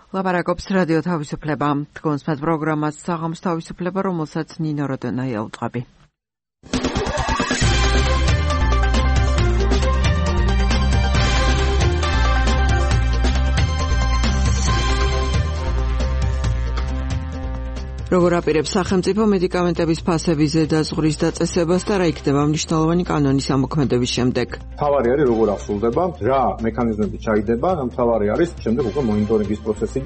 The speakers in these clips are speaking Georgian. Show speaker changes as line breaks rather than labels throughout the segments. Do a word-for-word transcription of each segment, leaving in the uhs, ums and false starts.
ლაპარაკობს რადიო თავისუფლება. თქვენს პროგრამას საღამოს თავისუფლება, რომელსაც ნინო როდონაია უწყობი. როგორ აპირებს სახელმწიფო მედიკამენტების ფასების ზედაზღვრის დაწესებას და რა იქნება მნიშვნელოვანი კანონის ამოქმედების შემდეგ?
მთავარი არის როგორ ასრულდება, რა მექანიზმები ჩაიდება, და მთავარი არის შემდეგ უკვე მონიტორინგის პროცესი.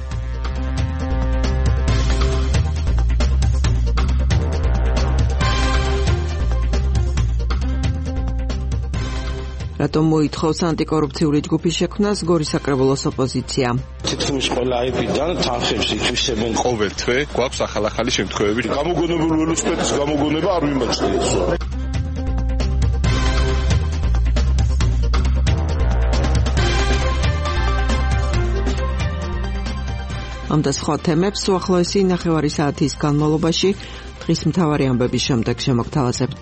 რატომ მოითხოვს ანტიკორუფციული ჯგუფის შექმნას გორის საკრებულოს ოპოზიცია?
თითქმის ყველა აიპიდან თანხებს ითვისებენ ყოველ თვე, გვაქვს ახალ-ახალი შემთხვევები. გამოგონებული ველოსიპედის გამოგონება არ ვიმაჩნიეს.
ამ და სხვა თემებს უახლოესი ნახევარი საათის განმავლობაში დღის მთავარი ამბების შემდეგ შემოგთავაზებთ.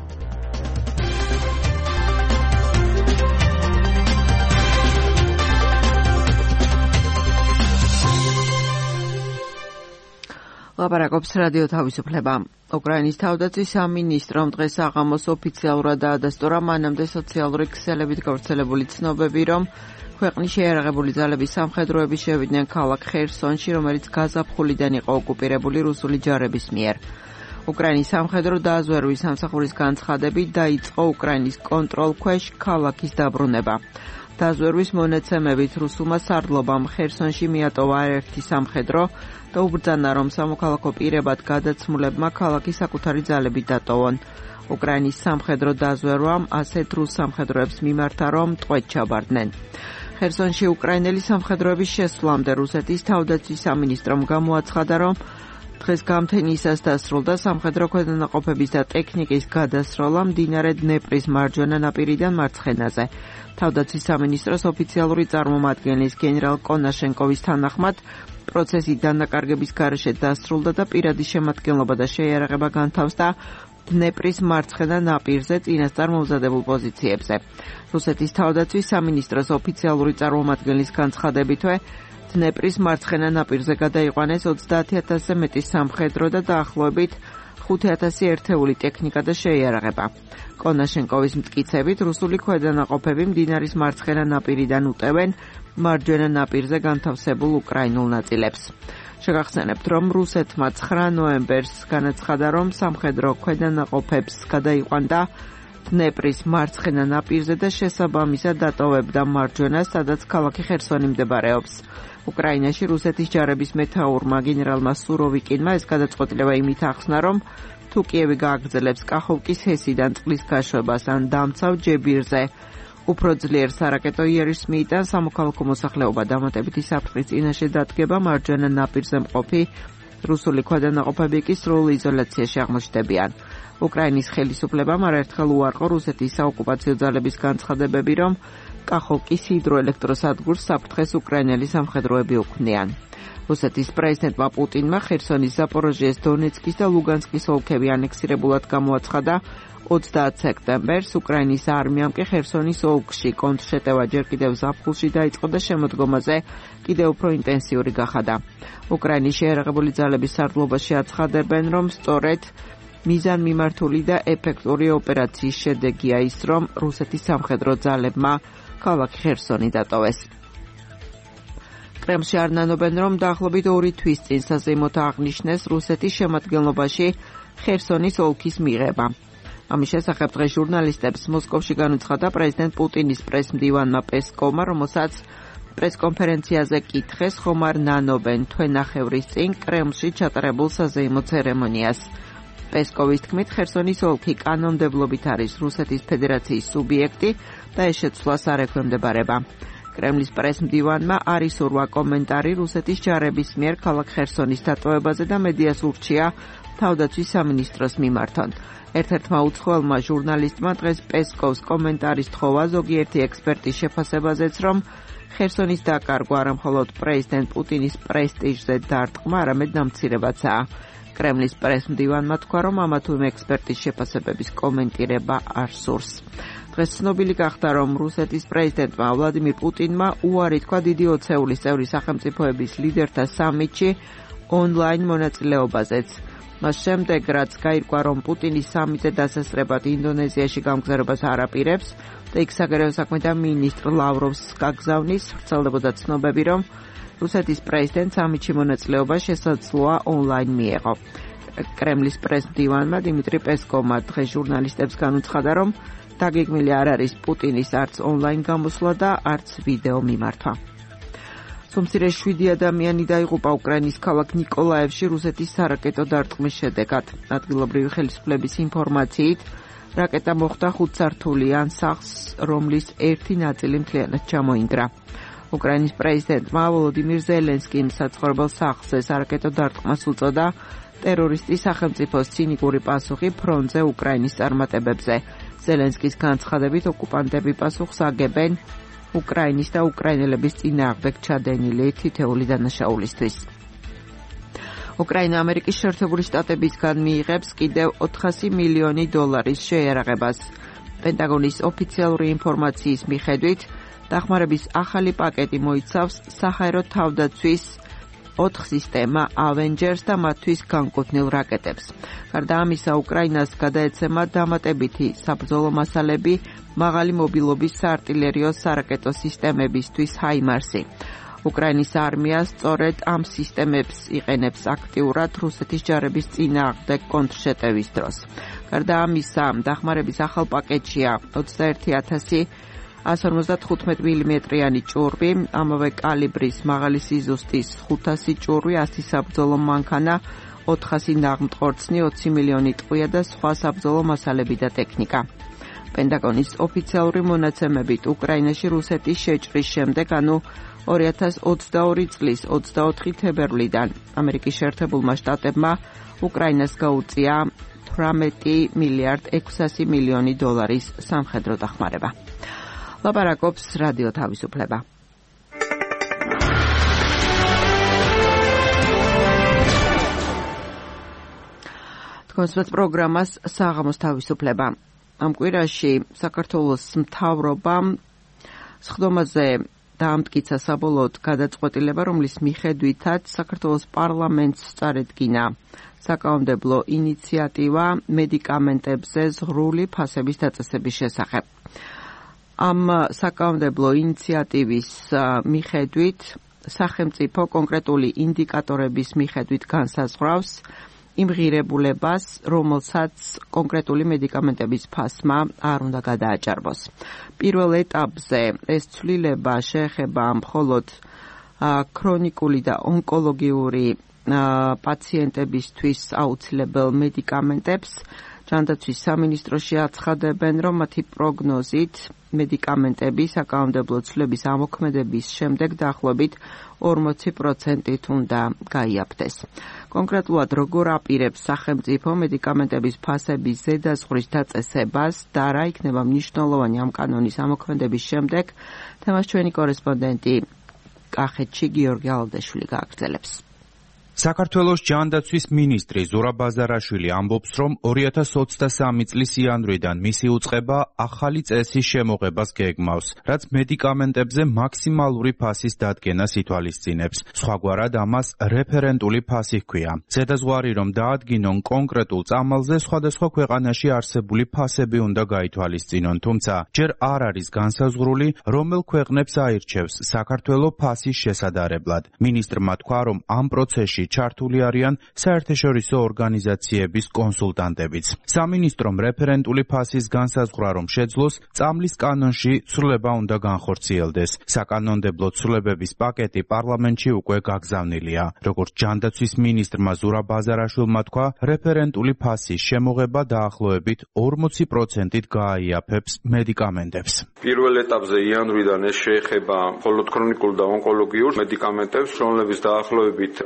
ლაპარაკობს რადიო თავისუფლება. უკრაინის თავდაცვის სამინისტრომ დღეს საღამოს ოფიციალურად დაადასტურა მანამდე სოციალური ქსელებით გავრცელებული ცნობები, რომ ქვეყნის შეიარაღებული ძალების სამხედროები შევიდნენ ქალაქ ხერსონში, რომელიც გაზაფხულიდან იყო ოკუპირებული რუსული ჯარების მიერ. უკრაინის სამხედრო დაზვერვის სამსახურის განცხადებით დაიწყო უკრაინის კონტროლქვეშ ქალაქის დაბრუნება. დაზვერვის მონაცემებით რუსულმა სარდლობამ ხერსონში მიატოვა არაერთი სამხედრო და უბრძანა, რომ სამოქალაქო პირებად გადაცმულებმა ქალაქი საკუთარი ძალებით დატოვონ. უკრაინის სამხედრო დაზვერვამ ასეთ რუს სამხედროებს მიმართა, რომ ტყვედ ჩაბარდნენ. ხერსონში უკრაინელი სამხედროების შესვლამდე რუსეთის თავდაცვის სამინისტრომ გამოაცხადა, რომ დღეს გამთენისას დასრულდა სამხედრო ქვედანაყოფების და ტექნიკის გადასროლა მდინარე დნეპრის მარჯვენა ნაპირიდან მარცხენაზე. თავდაცვის სამინისტროს ოფიციალური წარმომადგენლის გენერალ კონაშენკოვის თანახმად პროცესი დანაკარგების გარეშე დასრულდა და პირადი შემადგენლობა და შეიარაღება განთავსდა დნეპრის მარცხენა ნაპირზე წინასწარ მომზადებულ პოზიციებზე. რუსეთის თავდაცვის სამინისტროს ოფიციალური წარმომადგენლის განცხადებითვე დნეპრის მარცხენა ნაპირზე გადაიყვანეს ოცდაათი ათასზე მეტი სამხედრო და დაახლოებით ხუთი ათასი ერთეული ტექნიკა და შეიარაღება. კონაშენკოვის მტკიცებით რუსული ქვედანაყოფები მდინარის მარცხენა ნაპირიდან უტევენ მარჯვენა ნაპირზე განთავსებულ უკრაინულ ნაწილებს. შეგახსენებთ, რომ რუსეთმა ცხრა ნოემბერს განაცხადა, რომ სამხედრო ქვედანაყოფებს გადაიყვანდა დნეპრის მარცხენა ნაპირზე და შესაბამისად დატოვებდა მარჯვენას, სადაც ქალაქი ხერსონი მდებარეობს. უკრაინაში რუსეთის ჯარების მეთაურმა გენერალმა სუროვიკინმა ეს გადაწყვეტილება იმით ახსნა, რომ თუ კიევი გააგრძელებს კახოვკის ჰესიდან წყლის გაშვებას ან დამცავ ჯებირზე უფრო ძლიერ სარაკეტო იერიშს მიიტანს, სამოქალაქო მოსახლეობა დამატებითი საფრთხის წინაშე დადგება, მარჯვენა ნაპირზე მყოფი რუსული ქვედანაყოფები კი სრულ იზოლაციაში აღმოჩნდებიან. უკრაინის ხელისუფლებამ არაერთხელ უარყო რუსეთის საოკუპაციო ძალების განცხადებები, რომ კახოვკის ჰიდროელექტროსადგურს საფრთხეს უკრაინელი სამხედროები უქმნიან. რუსეთის პრეზიდენტმა პუტინმა ხერსონის, ზაპოროჟიეს, დონეცკის და ლუგანსკის ოლქები ანექსირებულად გამოაცხადა ოცდაათ სექტემბერს. უკრაინის არმიამ კი ხერსონის ოლქში კონტრშეტევა ჯერ კიდევ ზაფხულში დაიწყო და შემოდგომაზე კიდევ უფრო ინტენსიური გახადა. უკრაინის შეიარაღებული ძალების სარდლობაში აცხადებენ, რომ სწორედ მიზანმიმართული და ეფექტური ოპერაციის შედეგია ის, რომ რუსეთის სამხედრო ძალებმა ქალაქი ხერსონი დატოვეს. კრემლში არ ნანობენ, რომ დაახლოებით ორი თვის წინ საზეიმოდ აღნიშნეს რუსეთის შემადგენლობაში ხერსონის ოლქის მიღება. ამის შესახებ დღეს ჟურნალისტებს მოსკოვში განუცხადა პრეზიდენტ პუტინის პრესმდივანმა პესკოვმა, რომელსაც პრესკონფერენციაზე კითხეს, ხომ არ ნანობენ თვენახევრის წინ კრემლში ჩატარებულ საზეიმო ცერემონიას. პესკოვის თქმით, ხერსონის ოლქი კანონმდებლობით არის რუსეთის ფედერაციის სუბიექტი და ეს შეცვლას არ ექვემდებარება. კრემლის პრესმდივანმა არ ისურვა კომენტარი რუსეთის ჯარების მიერ ქალაქ ხერსონის დატოვებაზე და მედიას ურჩია თავდაცვის სამინისტროს მიმართონ. ერთ-ერთმა უცხოელმა ჟურნალისტმა დღეს პესკოვს კომენტარის თხოვა ზოგიერთი ექსპერტის შეფასებაზეც, რომ ხერსონის დაკარგვა არა მხოლოდ პრეზიდენტ პუტინის პრესტიჟზე დარტყმა, არამედ დამცირებაცაა. კრემლის პრესმდივანმა თქვა, რომ ამა თუ იმ ექსპერტის შეფასებების კომენტირება არ სურს. დღეს ცნობილი გახდა, რომ რუსეთის პრეზიდენტმა ვლადიმირ პუტინმა უარი თქვა დიდი ოცეულის წევრი სახელმწიფოების ლიდერთა სამიტში ონლაინ მონაწილეობაზეც. მას შემდეგ, რაც გაირკვა, რომ პუტინის სამიტზე დასასწრებად ინდონეზიაში გამგზავრებას არ აპირებს და იქ საგარეო საქმეთა მინისტრ ლავროვს გაგზავნის, ვრცელდებოდა ცნობები, რომ რუსეთის პრეზიდენტ სამიტში მონაწილეობა შესაძლოა ონლაინ მიეღო. კრემლის პრესმდივანმა დიმიტრი პესკოვმა დღეს ჟურნალისტებს განუცხადა, რომ დაგეგმილი არ არის პუტინის არც ონლაინ გამოსვლა და არც ვიდეო მიმართვა. სომცირე შვიდი ადამიანი დაიღუპა უკრაინის ქალაქ ნიკოლაევში რუსეთის სარაკეტო დარტყმის შედეგად. ადგილობრივი ხელისუფლების ინფორმაციით, რაკეტა მოხვდა ხუთსართულიან სახლს, რომლის ერთი ნაწილი მთლიანად ჩამოინგრა. უკრაინის პრეზიდენტმა ვოლოდიმირ ზელენსკიმ საცხოვრებელ სახლზე სარაკეტო დარტყმას უწოდა ტერორისტის სახელმწიფოს ცინიკური პასუხი ფრონტზე უკრაინის წარმატებებზე. ზელენსკის განცხადებით, ოკუპანტები პასუხს აგებენ უკრაინის და უკრაინელების წინააღმდეგ ჩადენილი თითეული დანაშაულისთვის. უკრაინა ამერიკის შეერთებული შტატებისგან მიიღებს კიდევ ოთხასი მილიონი დოლარის შეიარაღებას. პენტაგონის ოფიციალური ინფორმაციის მიხედვით, დახმარების ახალი პაკეტი მოიცავს საჰაერო თავდაცვის ოთხ სისტემა ავენჯერს და მათთვის განკუთვნილ რაკეტებს. გარდა ამისა, უკრაინას გადაეცემა დამატებითი საბრძოლო მასალები მაღალი მობილობის საარტილერიო სარაკეტო სისტემებისთვის ჰაიმარსი. უკრაინის არმია სწორედ ამ სისტემებს იყენებს აქტიურად რუსეთის ჯარების წინააღმდეგ კონტრშეტევის დროს. გარდა ამისა, დახმარების ახალ პაკეტშია ოცდაერთი ათასი ასი ორმოცდათხუთმეტი მილიმეტრიანი ჭურვი, ამავე კალიბრის მაღალი სიზუსტის ხუთასი ჭურვი, ასი საბრძოლო მანქანა, ოთხასი ნაღმტყორცნი, ოცი მილიონი ტყვია და სხვა საბრძოლო მასალები და ტექნიკა. პენტაგონის ოფიციალური მონაცემებით, უკრაინაში რუსეთის შეჭრის შემდეგ, ანუ ორი ათას ოცდაორი წლის ოცდაოთხი თებერვლიდან ამერიკის შეერთებულმა შტატებმა უკრაინას გაუწია თვრამეტი მილიარდ ექვსასი მილიონი დოლარის სამხედრო დახმარება. ლაპარაკობს რადიო თავისუფლება. თქვენს პროგრამას საღამოს თავისუფლება. ამ კვირაში საქართველოს მთავრობამ სხდომაზე დაამტკიცა საბოლოოდ გადაწყვეტილება, რომლის მიხედვითაც საქართველოს პარლამენტს წარედგინა საკანონმდებლო ინიციატივა მედიკამენტებზე ზღვრული ფასების დაწესების შესახებ. ამ საკანონმდებლო ინიციატივის მიხედვით სახელმწიფო კონკრეტული ინდიკატორების მიხედვით განსაზღვრავს იმ ღირებულებას, რომელსაც კონკრეტული მედიკამენტების ფასმა არ უნდა გადააჭარბოს. პირველ ეტაპზე ეს ცვლილება შეეხება მხოლოდ ქრონიკული და ონკოლოგიური პაციენტებისთვის აუცილებელ მედიკამენტებს. ჯანდაცვის სამინისტროში აცხადებენ, რომ მათი პროგნოზით მედიკამენტები საკანონმდებლო ცვლილების ამოქმედების შემდეგ დაახლოებით ორმოცი პროცენტით უნდა გაიაფთეს. კონკრეტულად როგორ აპირებს სახელმწიფო მედიკამენტების ფასების ზედაზღვრის დაწესებას და რა იქნება მნიშვნელოვანი ამ კანონის ამოქმედების შემდეგ, თემას ჩვენი კორესპონდენტი კახეთში გიორგი ალდეშვილი გააგრძელებს.
საქართველოს ჯანდაცვის მინისტრი ზურაბ ბაზარაშვილი ამბობს, რომ ორი ათას ოცდასამი წლის იანვრიდან მისი უწყება ახალი წესის შემოღებას გეგმავს, რაც მედიკამენტებზე მაქსიმალური ფასის დადგენას ითვალისწინებს. სხვაგვარად ამას რეფერენტული ფასი ჰქვია. ზედაზღვარი რომ დაადგინონ კონკრეტულ წამალზე სხვადასხვა ქვეყანაში არსებული ფასები უნდა გაითვალისწინონ, თუმცა ჯერ არ არის განსაზღვრული, რომელ ქვეყნებს აირჩევს საქართველო ფასის შესადარებლად. მინისტრმა თქვა, რომ ამ პროცესში ჩართული არიან საერთაშორისო ორგანიზაციების კონსულტანტებიც. სამინისტრომ რეფერენტული ფასის განსაზღვრა რომ შეძლოს, წამლის კანონში ცვლილება უნდა განხორციელდეს. საკანონმდებლო ცვლილებების პაკეტი პარლამენტში უკვე გაგზავნილია. როგორც ჯანდაცვის მინისტრმა ზურაბ ბაზარაშვილმა თქვა, რეფერენტული ფასის შემოღება დაახლოებით ორმოცი პროცენტით გააიაფებს მედიკამენტებს.
პირველ ეტაპზე იანვრიდან ეს შეეხება მხოლოდ ქრონიკულ და ონკოლოგიურ მედიკამენტებს, რომლებიც დაახლოებით ათას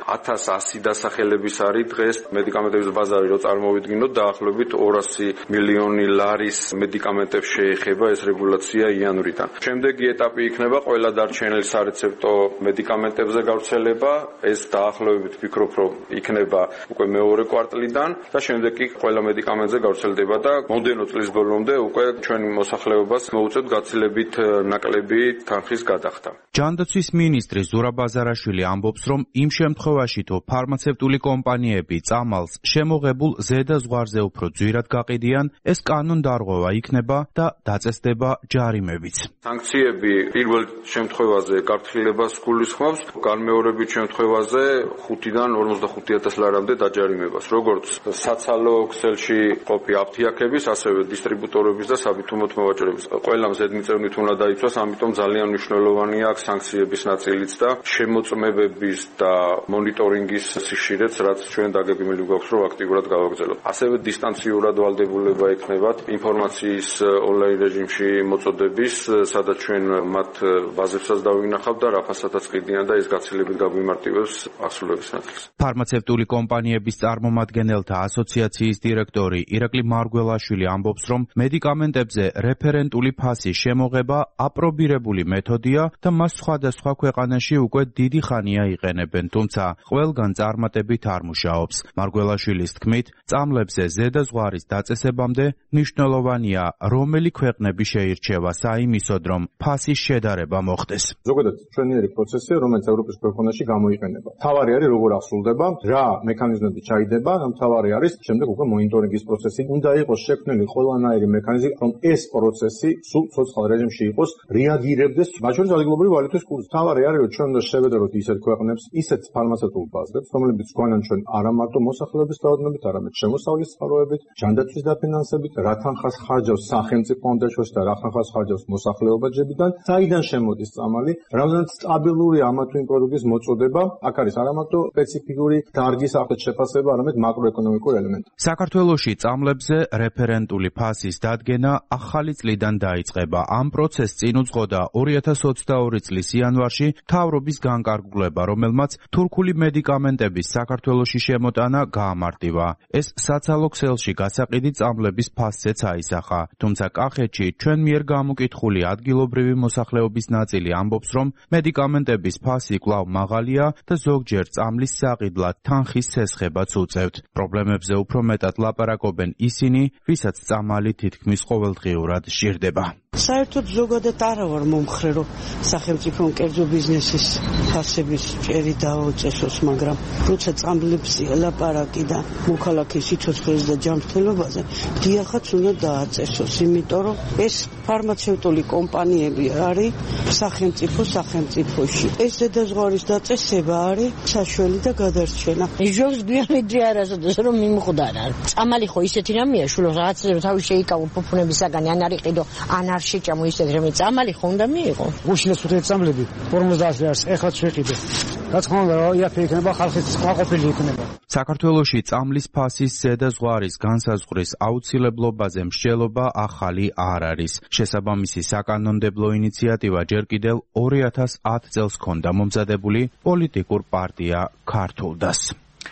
ასი დასახელების არის დღეს მედიკამენტების ბაზარი რო წარმოვიდგინოთ დაახლოებით ორასი მილიონი ლარის მედიკამენტებს შეეხება ეს რეგულაცია იანვრიდან. შემდეგი ეტაპი იქნება ყველა დარჩენილი სარეცეპტო მედიკამენტებზე გავრცელება, ეს დაახლოებით ვფიქრობ რომ იქნება უკვე მეორე კვარტლიდან და შემდეგ კი ყველა მედიკამენტზე გავრცელდება და მომდევნო წლის ბოლომდე უკვე ჩვენი მოსახლეობას მოუწევთ გაცილებით ნაკლები თანხის გადახდა.
ჯანდაცვის მინისტრი ზურაბ ბაზარაშვილი ამბობს, რომ იმ შემთხვევაში თუ ფარმაცევტული კომპანიები წამალს შემოღებულ ზედაზღვარზე უფრო ძვირად გაყიდიან, ეს კანონდარღვევა იქნება და დაწესდება ჯარიმებიც.
სანქციები პირველ შემთხვევაზე გაფრთხილებას გულისხმობს, განმეორებით შემთხვევაზე ხუთიდან ორმოცდახუთი ათას ლარამდე დაჯარიმებას, როგორც საცალო ქსელში ყოფი აფთიაქების, ასევე დისტრიბუტორების და საბითუმოთ მოვაჭრების. ყველამ ზედმიწევნით უნდა დაიცვას, ამიტომ ძალიან მნიშვნელოვანია აქ სანქციების ნაწილიც და შემოწმებების და მონიტორინგის სიხშირეც, რაც ჩვენ დაგეგმილი გვაქვს, რომ აქტიურად გავაგრძელოთ. ასევე დისტანციურად ვალდებულება ექნებათ ინფორმაციის ონლაინ რეჟიმში მოწოდების, სადაც ჩვენ მათ ბაზებსაც დავინახავთ და რაფასათაც ყიდიან და ეს გაცილებით გაგვიმარტივებს ასრულების ნაწილს.
ფარმაცევტული კომპანიების წარმომადგენელთა ასოციაციის დირექტორი ირაკლი მარგველაშვილი ამბობს, რომ მედიკამენტებზე რეფერენტული ფასის შემოღება აპრობირებული მეთოდია და მას სხვადასხვა ქვეყანაში უკვე დიდი ხანია იყენებენ, თუმცა ყველგან წარმატებით არ მუშაობს. მარგველაშვილის თქმით, წამლებზე ზედაზღვარის დაწესებამდე მნიშვნელოვანია, რომელი ქვეყნები შეირჩევა საიმისოდ, რომ ფასის შედარება მოხდეს.
ზოგადად ჩვენიერი პროცესია, რომელიც ევროპის ქვეყანაში გამოიყენება. თავარი არის როგორ ახსულდება, რა მექანიზმები ჩაიდება, და თავარი არის შემდეგ უკვე მონიტორინგის პროცესი. უნდა იყოს შექმნილი ყველანაირი მექანიზმი, რომ ეს პროცესი სულ ცოცხალ რეჟიმში იყოს, რეაგირებდეს მათ შორის ადგილობრივი ვალუტის კურსზე. თავარი არის, რომ ჩვენ უნდა შევედროთ ისეთ ქვეყნებს, ისეთ ფარმაცევტულ ბაზრებს, რომლებიც გვანან ჩვენ არა მარტო მოსახლეობის რაოდენობით, არამედ შემოსავლის წყაროებით, ჯანდაცვის დაფინანსებით, რა თანხას ხარჯავს სახელმწიფო ანდეშოს და რა თანხას ხარჯავს მოსახლეობა ჯებიდან, საიდან შემოდის წამალი, რამდენად სტაბილურია ამა თუ იმ პროდუქტის მოწოდება, აქ არის არა მარტო სპეციფიკური დარგის აღწევ შეფასება, არამედ მაკროეკონომიკური ელემენტი.
საქართველოში წამლებზე რეფერენტული ფასის დადგენა ახალი წლიდან დაიწყება. ამ პროცესს წინ უძღოდა ორი ათას ოცდაორი წლის იანვარში მთავრობის განკარგულება, რომელმაც თურქული მედიკამენტების საქართველოში შემოტანა გაამარტივა. ეს საცალო ქსელში გასაყიდი წამლების ფასზეც აისახა. თუმცა კახეთში ჩვენ მიერ გამოკითხული ადგილობრივი მოსახლეობის ნაწილი ამბობს, რომ მედიკამენტების ფასი კვლავ მაღალია და ზოგჯერ წამლის საყიდლად თანხის სესხებაც უწევთ. პრობლემებზე უფრო მეტად ლაპარაკობენ ისინი, ვისაც წამალი თითქმის ყოველდღიურად ჟირდება.
საერთოდ ზოგადად არა ვარ მომხრე, რომ სახელმწიფო კერძო ბიზნესის ფასების ჭერი დაუწესოს, მაგრამ როცა წამლებს ლაპარაკი და მოქალაქის სიცოცხლეს და ჯანმრთელობაზე, დიახაც უნდა დააწესოს, იმიტომ რომ ეს ფარმაცევტული კომპანიები არის სახელმწიფო სახელმწიფოში. ეს ზედაზღვარის დაწესება არის საშველი და გადარჩენა.
ჟობს ბიომედრი არასოდეს რომ მიმხვდარა. წამალი ხო ისეთი რამეა, შულო რაღაც რომ თავი შეიკავო ფუფუნებისაგან, ან არ იყიდო, ან არ შეჭამო ისეთი რამე, წამალი ხო უნდა მიიღო.
უშინეს უთეთ წამლები ფორმულას არის, ეხლა შეყიდე. რაც ხომ იაფი იქნება, ხალხის გაყოფილი იქნება.
საქართველოში წამლის ფასის ზედაზღვარის განსაზღვრის აუცილებლობაზე მსჯელობა ახალი არ არის. შესაბამისი საკანონმდებლო ინიციატივა ჯერ კიდევ ორი ათას ათ წელს ჰქონდა მომზადებული პოლიტიკურ პარტია ქართულდას.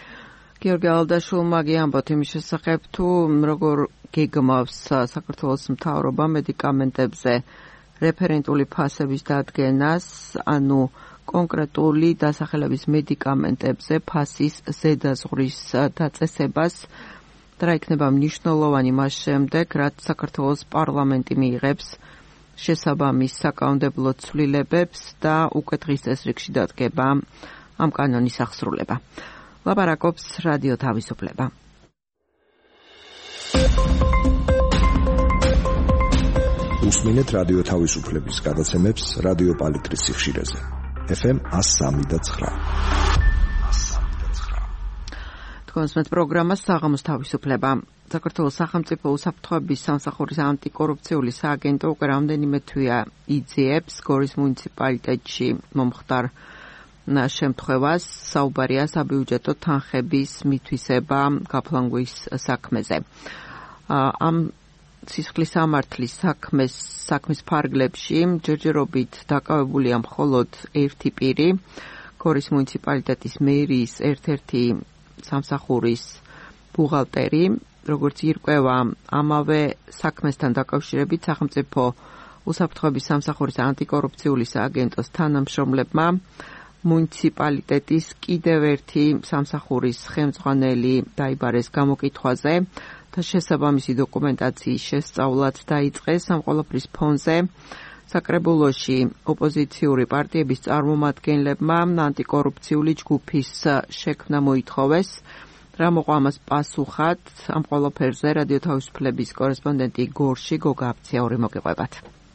გიორგი ალდაშვილმა გიამბოთ იმის შესახებ, თუ როგორ გეგმავს საქართველოს მთავრობა მედიკამენტებზე რეფერენტული ფასების დადგენას, ანუ კონკრეტული დასახელების მედიკამენტებზე ფასის ზედაზღვრის დაწესებას და რა იქნება მნიშვნელოვანი მას შემდეგ, რაც საქართველოს პარლამენტი მიიღებს შესაბამის საკანონმდებლო ცვლილებებს და უკვე დღის წესრიგში დადგება ამ კანონის აღსრულება. ლაპარაკობს რადიო თავისუფლება.
უსმინეთ რადიო თავისუფლების გადაცემებს რადიო პალიტრის სიხშირეზე. ეფ ემ εκατო სამი და ცხრა.
თქვენს პროგრამა საღამოს თავისუფლება. საქართველოს სახელმწიფო უსაფრთხოების სამსახურის ანტიკორუფციული სააგენტო უკვე რამდენიმე თვეა იძიებს გორის მუნიციპალიტეტში მომხდარ შემთხვევას, საუბარია საბიუჯეტო თანხების მითვისება გაფლანგვის საქმეზე. ამ სისხლის სამართლის საქმეს საქმის ფარგლებში ჯერჯერობით დაკავებულია მხოლოდ ერთი პირი, გორის მუნიციპალიტეტის მერიის ერთ-ერთი სამსახურის ბუღალტერი, როგორც ირკვევა ამავე საქმესთან დაკავშირებით სახელმწიფო უსაფრთხოების სამსახურის ანტიკორუფციული სააგენტოს თანამშრომლებმა მუნიციპალიტეტის კიდევ ერთი სამსახურის ხელმძღვანელი დაიბარეს გამოკითხვაზე და შესაბამისი დოკუმენტაციის შესწავლაც დაიწყეს. ამ ყველაფრის ფონზე საკრებულოში ოპოზიციური პარტიების წარმომადგენლებმა ანტიკორუფციული ჯგუფის შექმნა მოითხოვეს. რა მოყვა ამას პასუხად, ამ ყველაფერზე რადიო თავისუფლების კორესპონდენტი გორში გოგა აბციური მოგიყვებათ.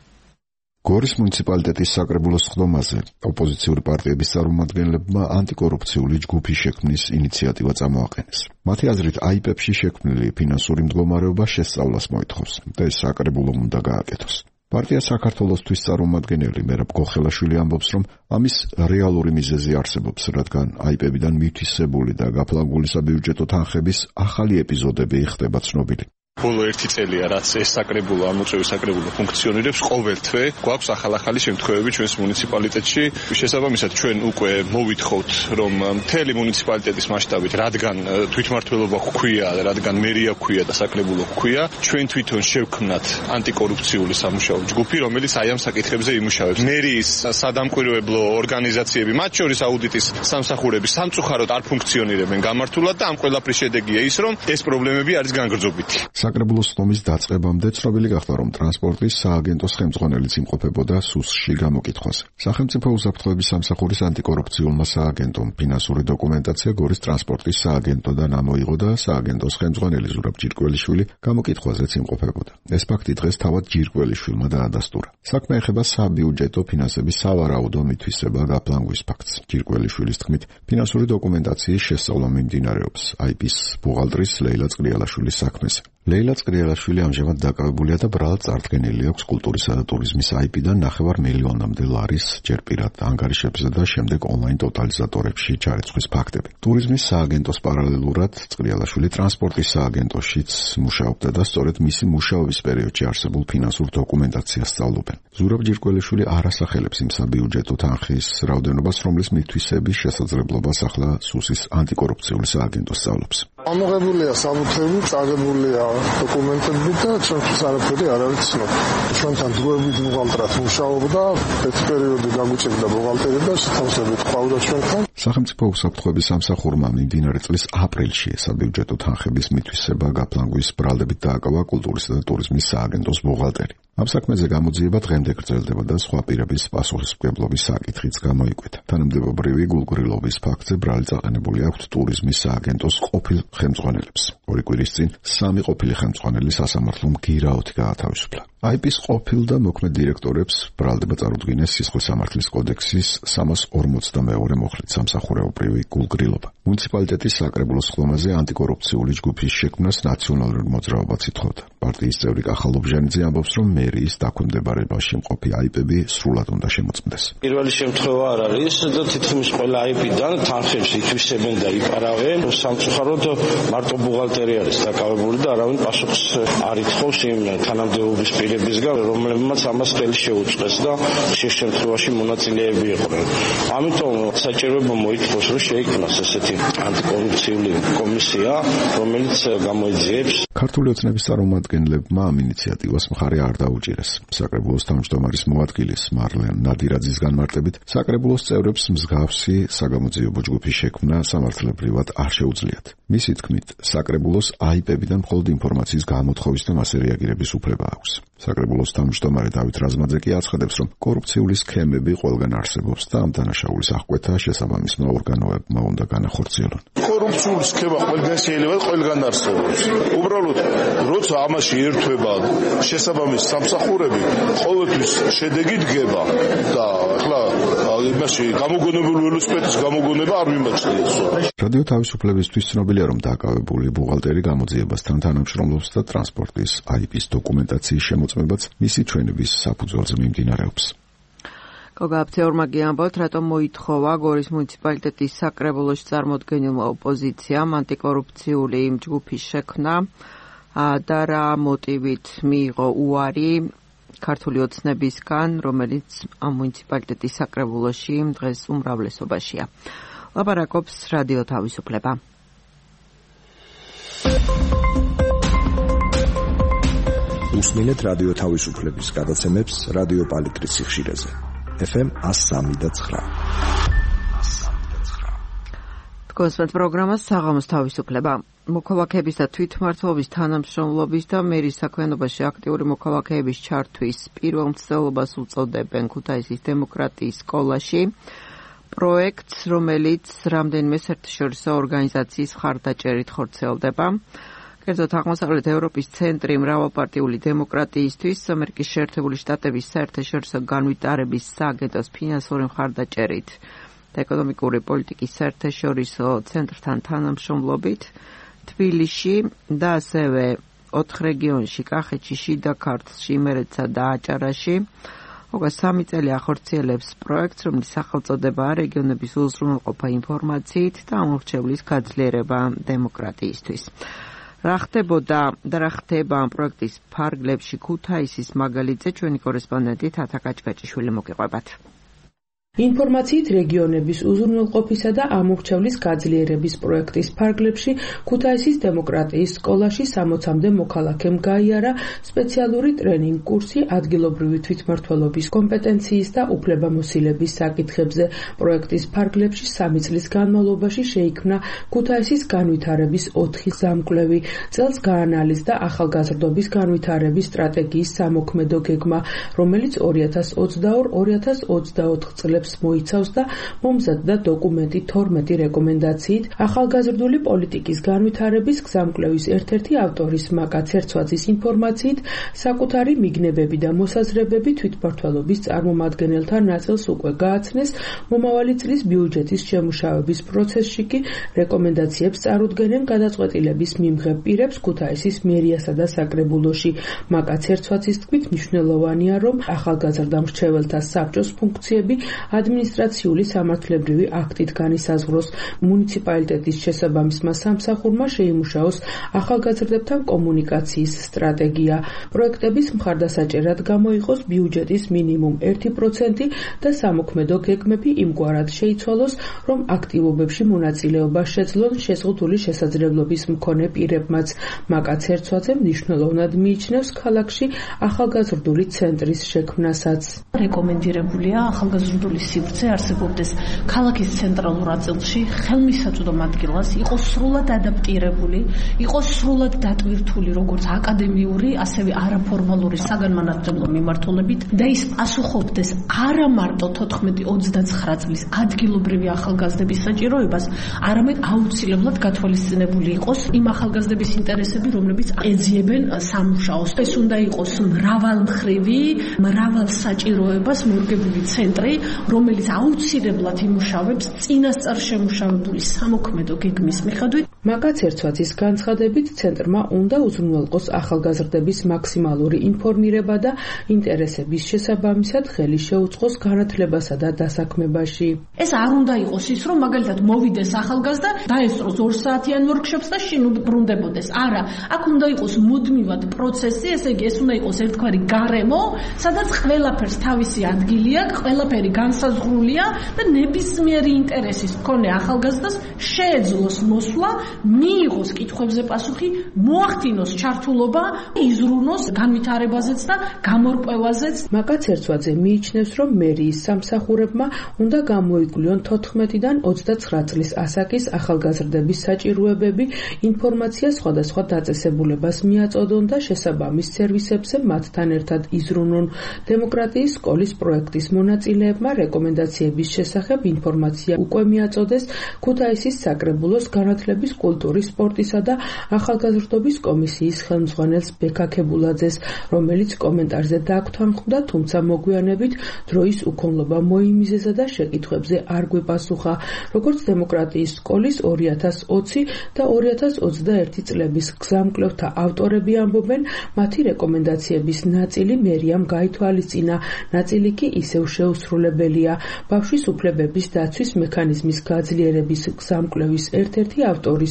გორის მუნიციპალიტეტის საკრებულოს სხდომაზე ოპოზიციური პარტიების წარმომადგენლებმა ანტიკორუფციული ჯგუფის შექმნის ინიციატივა წამოაყენეს. მათი აზრით აიპებში შექმნილი ფინანსური მდგომარეობა შესწავლას მოითხოვს და ეს საკრებულომ უნდა გააკეთოს. პარტია საქართველოსთვის წარმომადგენელი მერაბ გოხელაშვილი ამბობს, რომ ამის რეალური მიზეზი არსებობს, რადგან აიპებიდან მითვისებული და გაფლანგული საბიუჯეტო თანხების ახალი ეპიზოდები ხდება ცნობილი.
ბოლო ერთი წელია, რაც ეს საკრებულო, ამოწევი საკრებულო ფუნქციონირებს, ყოველ თვე გვაქვს ახალ-ახალი შემთხვევები ჩვენს მუნიციპალიტეტში. შესაბამისად, ჩვენ უკვე მოვითხოვთ, რომ მთელი მუნიციპალიტეტის მასშტაბით, რადგან თვითმმართველობა გვქვია, რადგან მერია გვქვია და საკრებულო გვქვია, ჩვენ თვითონ შევქმნათ ანტიკორუფციული სამუშაო ჯგუფი, რომელიც აი ამ საკითხებზე იმუშავებს. მერიის სადამკვირვებლო ორგანიზაციები, მათ შორის აუდიტის სამსახურები სამწუხაროდ არ ფუნქციონირებენ გამართულად და ამ ყველაფრის შედეგია ის, რომ ეს პრობლემები არის განგრძობითი.
საკრებულოს სხდომის დაწყებამდე ცნობილი გახდა, რომ ტრანსპორტის სააგენტოს ხელმძღვანელიც იმყოფებოდა სუსში გამოკითხვაზე. სახელმწიფო უსაფრთხოების სამსახურის ანტიკორუფციულმა სააგენტომ ფინანსური დოკუმენტაცია გორის ტრანსპორტის სააგენტოდან ამოიღო და სააგენტოს ხელმძღვანელი ზურაბ ჯირკველიშვილი გამოკითხვაზეც იმყოფებოდა. ეს ფაქტი დღეს თავად ჯირკველიშვილმა დაადასტურა. საქმე ეხება საბიუჯეტო ფინანსების სავარაუდო მითვისება გაფლანგვის ფაქტს. ჯირკველიშვილის თქმით, ფინანსური დოკუმენტაციის შესწავლა მიმდინარეობს აიპის ბუღალტრის ლეილა წრიალაშვილის საქმეზე. ლეილა წრიალაშვილი ამჟამად დაკავებულია და ბრალად წარდგენილი აქვს კულტურისა და ტურიზმის აიპიდან ნახევარ მილიონამდე ლარის ჯერ პირად ანგარიშებზე და შემდეგ ონლაინ ტოტალიზატორებში ჩარეცხვის ფაქტები. ტურიზმის სააგენტოს პარალელურად წრიალაშვილი ტრანსპორტის სააგენტოშიც მუშაობდა და სწორედ მისი მუშაობის პერიოდში არსებულ ფინანსურ დოკუმენტაციას სწავლობენ. ზურაბ ჯირკველიშვილი არ ასახელებს იმ საბიუჯეტო თანხის რაოდენობას, რომლის მითვისების შესაძლებლობას ახლა სუსის ანტიკორუფციული სააგენტო სწავლობს.
ამოღებულია საბუთები, წაგებულია დოკუმენტები და ჩვენთვის არაფერი არ არის ცნობილი. ჩვენთან დროებით ბუღალტრად მუშაობდა, ეს პერიოდი გაგვიჭირდა ბუღალტერი და შეთავსებით ყავდა ჩვენთან.
სახელმწიფო უსაფრთხოების სამსახურმა მიმდინარე წლის აპრილში საბიუჯეტო თანხების მითვისება გაფლანგვის ბრალდებით დააკავა კულტურისა და ტურიზმის სააგენტოს ბუღალტერი. ამ საქმეზე გამოძიება დღემდე გრძელდება და სხვა პირების პასუხისმგებლობის საკითხიც გამოიკვეთა. თანამდებობრივი გულგრილობის ფაქტზე ბრალი წაყენებული აქვს ტურიზმის სააგენტოს ყოფილ ხელმძღვანელებს. ორი კვირის წინ სამი ყოფილი ხელმძღვანელი სასამართლომ გირაოთი გაათავისუფლა. აიპის ყოფილ და მოქმედ დირექტორებს ბრალდება წარუდგინეს სისხლის სამართლის კოდექსის სამას ორმოცდამეორე მოხლით სამსახურეობრივი გულგრილობა. მუნიციპალიტეტის საკრებულოს სხდომაზე ანტიკორუფციული ჯგუფის შექმნას ნაციონალური მოძრაობაც ითხოვდა. პარტიის წევრი კახალ ობჟანიძე ამბობს, რომ მერიის დაქვემდებარებაში მყოფი აიპები სრულად უნდა შემოწმდეს.
პირველი შემთხვევა არ არის და თითქმის ყველა აიპიდან თანხებს ითვისებენ და იპარავენ. სამწუხაროდ მარტო ბუღალტერი არის დაკავებული და არავინ პასუხს არ ითხოვს იმ თანამდებობის პირებისგან, რომლებმაც ამას ხელი შეუწყეს და ხშირ შემთხვევაში მონაწილეები იყვნენ. ამიტომ საჭიროება მოითხოვს, რომ შეიქმნას ესეთი ანტიკორუფციული კომისია, რომელიც გამოიძიებს.
ქართული ოცნების წარმომადგენლებმა ამ ინიციატივას მხარი არ დაუჭირეს. საკრებულოს თავმჯდომარის მოადგილის მარლენ ნადირაძის განმარტებით, საკრებულოს წევრებს მსგავსი საგამოძიებო ჯგუფის შექმნა სამართლებრივად არ შეუძლიათ. მისი თქმით, საკრებულოს აიპებიდან მხოლოდ ინფორმაციის გამოთხოვის და მასზე რეაგირების უფლება აქვს. საკრებულოს თავმჯდომარე დავით რაზმაძე კი აცხადებს, რომ კორუფციული სქემები ყველგან არსებობს და ამ დანაშაულის აღკვეთა შესაბამისმა ორგანოებმა უნდა განახორციელონ.
კორუფციული სქემა ყველგან შეიძლება ყველგან არსებობს. უბრალოდ როცა ამაში ერთვება შესაბამის სამსახურები, ყოველთვის შედეგი დგება და ახლა იმაში გამოგონებული ველოსიპედის გამოგონება არ მიმაჩნიეს.
რადიო თავისუფლებისთვის ცნობილია, რომ დაკავებული ბუღალტერი გამოძიებასთან თანამშრომლობს და ტრანსპორტის აიპის დოკუმენტაციის შემოწმებაც მისი ჩვენების საფუძველზე მიმდინარეობს.
გოგა აბცეურმა გიამბობთ, რატომ მოითხოვა გორის მუნიციპალიტეტის საკრებულოში წარმოდგენილმა ოპოზიციამ ანტიკორუფციული ჯგუფის შექმნა და რა მოტივით მიიღო უარი ქართული ოცნებისგან, რომელიც ამ მუნიციპალიტეტის საკრებულოში დღეს უმრავლესობაშია. ლაპარაკობს რადიო თავისუფლება.
უსმინეთ რადიო თავისუფლების გადაცემებს რადიო პალიტრის სიხშირეზე. ეფ ემ one oh three point nine.
გოსმეთ პროგრამას საღამოს თავისუფლება. მოქალაქეების და თვითმმართველობის თანამშრომლობის და მერის საქმიანობაში აქტიური მოქალაქეების ჩართვის პირველ მცდელობას უწოდებენ ქუთაისის დემოკრატიის სკოლაში. პროექტს, რომელიც რამდენიმე საერთაშორისო ორგანიზაციის მხარდაჭერით ხორციელდება. კერძოდ აღმოსავლეთ ევროპის ცენტრი მრავალპარტიული დემოკრატიისთვის, ამერიკის შეერთებული შტატების საერთაშორისო განვითარების სააგენტოს ფინანსური მხარდაჭერით და ეკონომიკური პოლიტიკის საერთაშორისო ცენტრთან თანამშრომლობით თბილისში და ასევე ოთხ რეგიონში, კახეთში, შიდა ქართლში, იმერეთსა და აჭარაში უკვე სამი წელი ახორციელებს პროექტს, რომლის სახელწოდებაა რეგიონების უზრუნველყოფა ინფორმაციით და ამორჩევლის გაძლიერება დემოკრატიისთვის. რა ხდებოდა და რა ხდება ამ პროექტის ფარგლებში ქუთაისის მაგალითზე ჩვენი კორესპონდენტი თათა კაჭკაჭიშვილი მოგიყვებათ.
ინფორმაციით რეგიონების უზრუნველყოფისა და ამორჩევლის გაძლიერების პროექტის ფარგლებში ქუთაისის დემოკრატიის სკოლაში სამოცამდე მოქალაქემ გაიარა სპეციალური ტრენინგ კურსი ადგილობრივი თვითმმართველობის კომპეტენციის და უფლებამოსილების საკითხებზე. პროექტის ფარგლებში სამი წლის განმავლობაში შეიქმნა ქუთაისის განვითარების ოთხი ზამკვლევი. წელს გაანალიზდა ახალგაზრდობის განვითარების სტრატეგიის სამოქმედო გეგმა, რომელიც ორი ათას ოცდაორ ორი ათას ოცდაოთხ წლებს მოიცავს და მომზადდა დოკუმენტი თორმეტი რეკომენდაციით. ახალგაზრდული პოლიტიკის განვითარების გზამკვლევის ერთ-ერთი ავტორის მაკა ცერცვაძის ინფორმაციით, საკუთარი მიგნებები და მოსაზრებები თვითმმართველობის წარმომადგენელთა ნაწილს უკვე გააცნეს. მომავალი წლის ბიუჯეტის შემუშავების პროცესში კი რეკომენდაციებს წარუდგენენ გადაწყვეტილების მიმღებ პირებს ქუთაისის მერიასა და საკრებულოში. მაკა ცერცვაძის თქმით, მნიშვნელოვანია, რომ ახალგაზრდა მრჩეველთა საბჭოს ფუნქციები ადმინისტრაციული სამართლებრივი აქტით განისაზღვროს. მუნიციპალიტეტის შესაბამისმა სამსახურმა შეიმუშაოს ახალგაზრდებთან კომუნიკაციის სტრატეგია. პროექტების მხარდასაჭერად გამოიყოს ბიუჯეტის მინიმუმ ერთი პროცენტი და სამოქმედო გეგმები იმგვარად შეიცვალოს, რომ აქტივობებში მონაწილეობა შეძლონ შეზღუდული შესაძლებლობის მქონე პირებმაც. მაკა ცერცვაძე მნიშვნელოვნად მიიჩნევს ქალაქში ახალგაზრდული ცენტრის შექმნასაც.
რეკომენდირებულია ახალგაზრდული სივრცე არსებობდეს ქალაქის ცენტრალურ ნაწილში, ხელმისაწვდომ ადგილას, იყოს სრულად ადაპტირებული, იყოს სრულად დატვირთული როგორც აკადემიური, ასევე არაფორმალური საგანმანათლებლო მიმართულებით და ის პასუხობდეს არა მარტო თოთხმეტი ოცდაცხრა წლის ადგილობრივი ახალგაზრდების საჭიროებას, არამედ აუცილებლად გათვალისწინებული იყოს იმ ახალგაზრდების ინტერესები, რომლებიც ეძიებენ სამუშაოს. ეს უნდა იყოს მრავალმხრივი, მრავალ საჭიროებას მორგებული ცენტრი, რომელიც აუცილებლად იმუშავებს წინასწარ შემუშავებული სამოქმედო გეგმის მიხედვით.
მაკა ცერცვაძის განცხადებით, ცენტრმა უნდა უზრუნველყოს ახალგაზრდების მაქსიმალური ინფორმირება და ინტერესების შესაბამისად ხელი შეუწყოს განათლებასა და დასაქმებაში.
ეს არ უნდა იყოს ის, რომ მაგალითად მოვიდეს ახალგაზრდა, დაესწროს ორ საათიან ვორქშოპს და შინ ბრუნდებოდეს. არა, აქ უნდა იყოს მუდმივად პროცესი, ესე იგი ეს უნდა იყოს ერთგვარი გარემო, სადაც ყველაფერს თავისი ადგილი აქვს, ყველაფერი განსაზღვრულია და ნებისმიერი ინტერესის მქონე ახალგაზრდას შეეძლოს მოსვლა, მიიღოს კითხვებზე პასუხი, მოახდინოს ჩართულობა, იზრუნოს განვითარებაზეც და გამორკვევაზეც.
მაკა ცერცვაძე მიიჩნევს, რომ მერიის სამსახურებმა უნდა გამოიკვლიონ თოთხმეტიდან ოცდაცხრა წლის ასაკის ახალგაზრდების საჭიროებები, ინფორმაცია სხვადასხვა დაწესებულებას მიაწოდონ და შესაბამის სერვისებზე მათთან ერთად იზრუნონ. დემოკრატიის სკოლის პროექტის მონაწილეებმა რეკომენდაციების შესახებ ინფორმაცია უკვე მიაწოდეს ქუთაისის საკრებულოს განათლების, კულტურის, სპორტისა და ახალგაზრდობის კომისიის ხელმძღვანელს ბექა ქებულაძეს, რომელიც კომენტარზე დაგვთანხმდა, თუმცა მოგვიანებით დროის უქონლობა მოიმიზეზა და შეკითხვებზე არ გვეპასუხა. როგორც დემოკრატიის სკოლის ორი ათას ოცი და ორი ათას ოცდაერთი წლების გზამკვლევთა ავტორები ამბობენ, მათი რეკომენდაციების ნაწილი მერიამ გაითვალისწინა, ნაწილი კი ისევ შეუსრულებელია. ბავშვის უფლებების დაცვის მექანიზმის გაძლიერების გზამკვლევის ერთ-ერთი ავტორის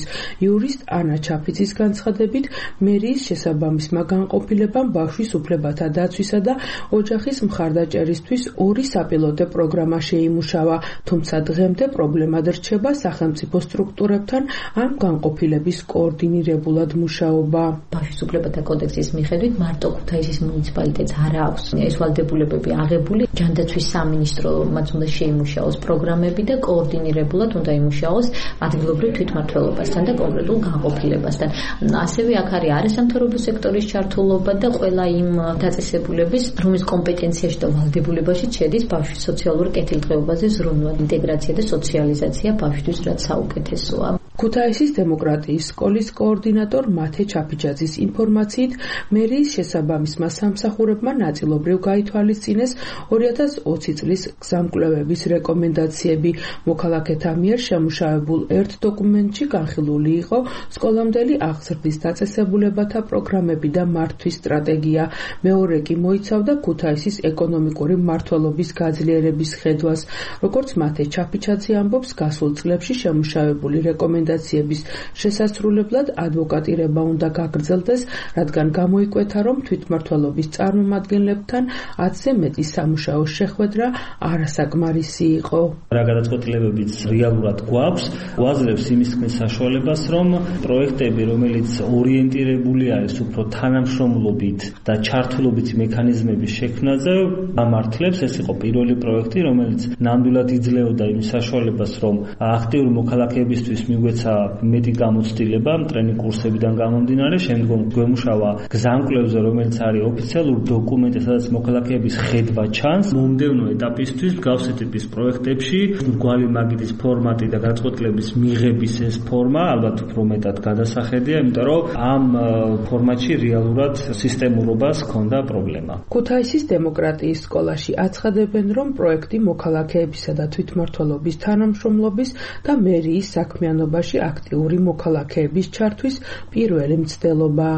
იურისტ ანა ჩაფიცის განცხადებით, მერიის შესაბამისმა განყოფილებამ ბავშვის უფლებათა დაცვისა და ოჯახის მხარდაჭერისთვის ორი საპილოტო პროგრამა შეიმუშავა, თუმცა დღემდე პრობლემად რჩება სახელმწიფო სტრუქტურებთან ამ განყოფილების კოორდინირებულად მუშაობა.
ბავშვის უფლებათა კოდექსის მიხედვით მარტო ქუთაისის მუნიციპალიტეტს არ აქვს ეს ვალდებულებები აღებული. ჯანდაცვის სამინისტრომაც უნდა შეიმუშაოს პროგრამები და კოორდინირებულად უნდა იმუშაოს ადგილობრივ თვითმმართველობასთან და კონკრეტულ განყოფილებასთან. ასევე აქ არის არასამთავრობო სექტორის ჩართულობა და ყველა იმ დაწესებულების, რომლის კომპეტენციაში და ვალდებულებაში შედის ბავშვის სოციალური კეთილდღეობაზე ზრუნვა, ინტეგრაცია და სოციალიზაცია ბავშვისთვის, რაც საუკეთესოა.
ქუთაისის დემოკრატიის სკოლის კოორდინატორ მათე ჩაფიჯაძის ინფორმაციით, მერიის შესაბამისმა სამსახურებმა ნაწილობრივ გაითვალისწინეს ორი ათას ოცი წლის გზამკვლევების რეკომენდაციები. მოქალაქეთა მიერ შემუშავებულ ერთ დოკუმენტში განხილული იყო სკოლამდელი აღზრდის დაწესებულებათა პროგრამები და მართვის სტრატეგია. მეორე კი მოიცავდა ქუთაისის ეკონომიკური მმართველობის გაძლიერების ხედვას. როგორც მათე ჩაფიჯაძე ამბობს, გასულ წლებში შემუშავებული რეკომენდაციების შესასრულებლად ადვოკატირება უნდა გაგრძელდეს, რადგან გამოიკვეთა, რომ თვითმმართველობის წარმომადგენლებთან ათზე მეტი სამუშაო შეხვედრა არასაკმარისი იყო.
რა გადაწყვეტილებებიც რეალურად გვაქვს, გვაძლევს იმის თქმის საშუალებას, რომ პროექტები, რომელიც ორიენტირებული არის უფრო თანამშრომლობით და ჩართულობით მექანიზმების შექმნაზე, ამართლებს. ეს იყო პირველი პროექტი, რომელიც ნამდვილად იძლეოდა იმის საშუალებას, რომ აქტიური მოქალაქეებისთვის მიგვეცა მეტი გამოცდილება ტრენინგ კურსებიდან გამომდინარე. შემდგომ გვემუშავა გზამკვლევზე, რომელიც არის ოფიციალური დოკუმენტი, სადაც მოქალაქეების ხედვა ჩანს. მომდევნო ეტაპისთვის მსგავსი ტიპის პროექტებში მრგვალი მაგიდის ფორმატი და გადაწყვეტილების მიღების ეს ფორმა ალბათ უფრო მეტად გადასახედია, იმიტომ რომ ამ ფორმატში რეალურად სისტემურობას ჰქონდა პრობლემა.
ქუთაისის დემოკრატიის სკოლაში აცხადებენ, რომ პროექტი მოქალაქეებისა და თვითმმართველობის თანამშრომლობის და მერიის საქმიანობაში აქტიური მოქალაქეების ჩართვის პირველი მცდელობაა.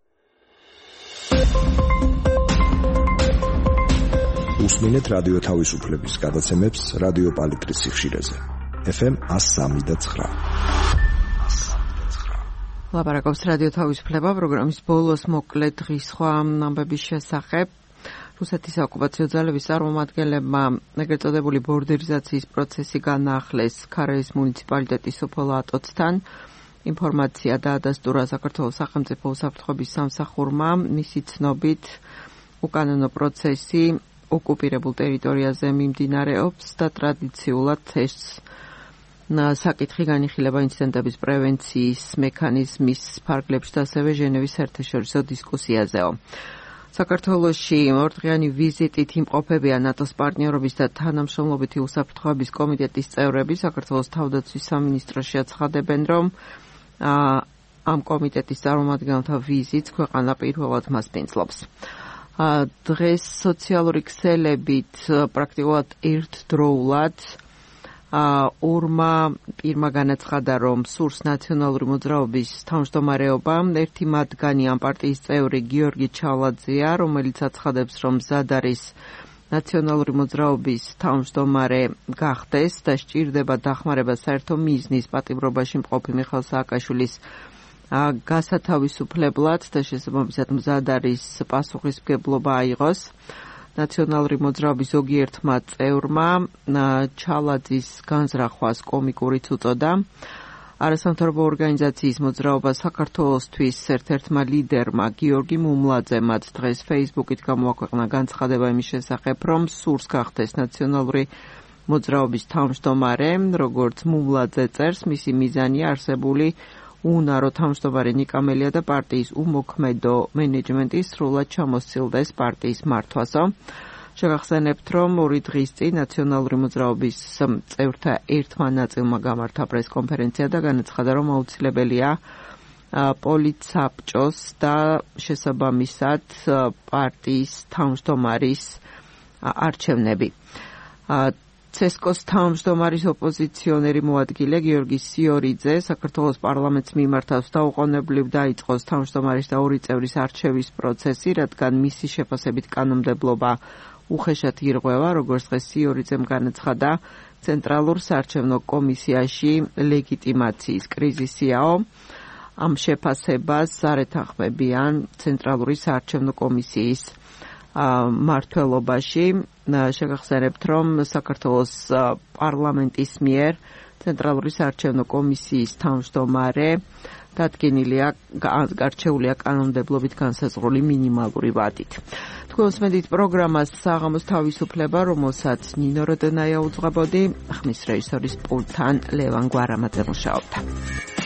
უსმინეთ რადიო თავისუფლების გადაცემებს რადიო პალიტრის სიხშირეზე. ეფ ემ one oh three point nine.
ლაპარაკობს რადიო თავისუფლება პროგრამის ბოლოს მოკლედ დღის სხვა ამბების შესახებ. რუსეთის ოკუპაციო ძალების წარმომადგენლებმა ეგრეთ წოდებული ბორდერიზაციის პროცესი განაახლეს ქარელის მუნიციპალიტეტის სოფელ ატოცთან. ინფორმაცია დაადასტურა საქართველოს სახელმწიფო უსაფრთხოების სამსახურმა. მისი ცნობით უკანონო პროცესი ოკუპირებულ ტერიტორიაზე მიმდინარეობს და ტრადიციულად ეს საკითხი განიხილება ინციდენტების პრევენციის მექანიზმის ფარგლებში და ასევე ჟენევის საერთაშორისო დისკუსიაზეო. საქართველოში ორდღიანი ვიზიტით იმყოფებიან ნატოს პარტნიორობის და თანამშრომლობითი უსაფრთხოების კომიტეტის წევრები. საქართველოს თავდაცვის სამინისტროში აცხადებენ, რომ ამ კომიტეტის წარმომადგენელთა ვიზიტს ქვეყანა პირველად მას პინძლობს. დღეს სოციალური ქსელებით პრაქტიკულად ერთდროულად ორმა პირმა განაცხადა, რომ სურს ნაციონალური მოძრაობის თავმჯდომარეობა. ერთი მათგანი ამ პარტიის წევრი გიორგი ჩალაძეა, რომელიც აცხადებს, რომ მზად არის ნაციონალური მოძრაობის თავმჯდომარე გახდეს და სჭირდება დახმარება საერთო მიზნის პატიმრობაში მყოფი მიხეილ სააკაშვილის გასათავისუფლებლად და შესაბამისად მზად არის პასუხისმგებლობა აიღოს. ნაციონალური მოძრაობის ზოგიერთმა წევრმა ჩალაძის განზრახვას კომიკურიც უწოდა. არასამთავრობო ორგანიზაციის მოძრაობა საქართველოსთვის ერთ-ერთმა ლიდერმა გიორგი მუმლაძემაც დღეს Facebook-ით გამოაქვეყნა განცხადება იმის შესახებ, რომ სურს გახდეს ნაციონალური მოძრაობის თავმჯდომარე. როგორც მუმლაძე წერს, მისი მიზანია არსებული უნარო თავმჯდომარე ნიკამელია და პარტიის უმოქმედო მენეჯმენტი სრულად ჩამოსცილდეს პარტიის მართვასო. შეგახსენებთ, რომ ორი დღის წინ ნაციონალური მოძრაობის წევრთა ერთმა ნაწილმა გამართა პრესკონფერენცია და განაცხადა, რომ აუცილებელია პოლიცსაბჭოს და შესაბამისად პარტიის თავმჯდომარის არჩევნები. ცესკოს თავმჯდომარის ოპოზიციონერი მოადგილე გიორგი სიორიძე საქართველოს პარლამენტს მიმართავს და უყოვნებლივ დაიწყოს თავმჯდომარის და ორი წევრის არჩევის პროცესი, რადგან მისი შეფასებით კანონმდებლობა უხეშად ირღვევა. როგორც დღეს სიორიძემ განაცხადა, ცენტრალურ საარჩევნო კომისიაში ლეგიტიმაციის კრიზისიაო. ამ შეფასებას არ ეთანხმებიან ცენტრალური საარჩევნო კომისიის მმართველობაში. შეგახსენებთ, რომ საქართველოს პარლამენტის მიერ ცენტრალური საარჩევნო კომისიის თავმჯდომარე დადგენილია გარჩეულია კანონმდებლობით განსაზღვრული მინიმალური ვადით. თქვენს მედით პროგრამას საღამოს თავისუფლება, რომელსაც ნინო როდონაია უძღვებოდი, ხმის რეჟისორის პულტთან ლევან გვარამაძე მუშაობდა.